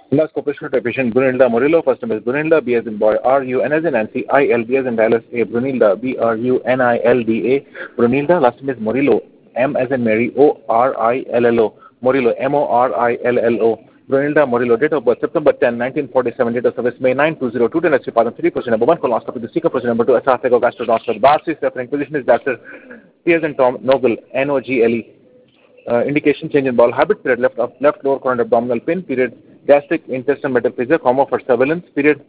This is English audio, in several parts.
Last corporation to patient Brunilda Murillo. First name is Brunilda, B as in boy, R-U, N as in Nancy, I-L, B as in Dallas, A. Brunilda, B-R-U-N-I-L-D-A. Brunilda, last name is Murillo, M as in Mary, O-R-I-L-L-O. Murillo, M-O-R-I-L-L-O. Brunilda Murillo, date of birth September 10, 1947, date of service May 9, 2002, next department 3, person number 1, colonoscopy, the seeker, person number 2, esophageal gastrostomy, biopsy, suffering, position is Dr. T as in Tom, Nogle, N-O-G-L-E. Indication change in bowel habit, period left lower quadrant abdominal pain, period gastric intestinal metaplasia, for surveillance, period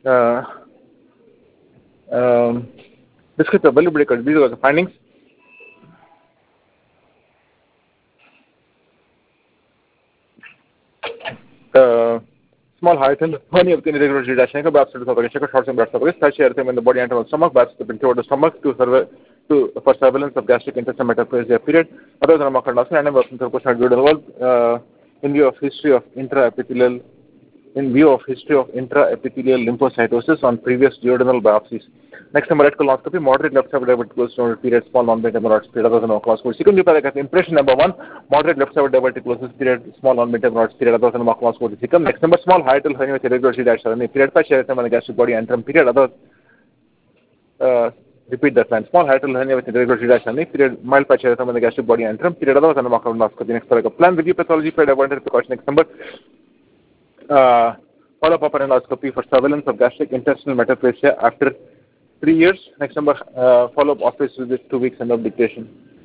descriptive belly breaker. These are the findings. Small height and hernia with irregular redaction, perhaps to the short and blood surface, such as in the body and stomach, perhaps the toward the stomach for surveillance of gastric intestinal metaplasia, period. Other than Makarnasan and working to in view of history of intraepithelial lymphocytosis on previous duodenal biopsies. Next number, red colonoscopy, moderate left side diverticulosis period, small non-beta hemorrhoids period, other than colonoscopy. Secondly, impression number 1, moderate left side diverticulosis period, small non-beta hemorrhoids period, other than colonoscopy. Next number, small hiatal hernia with irregular C-dash period, 5 shares and gastric body antrum period, other repeat that line. Small hiatal hernia with irregular C-dash period, mild pachyerthema in the gastric body antrum period, other than colonoscopy. Next number, plan review pathology period, avoidance precaution. Next number, follow-up upper endoscopy for surveillance of gastric intestinal metaplasia after 3 years. Next number, follow-up office visit 2 weeks and of dictation.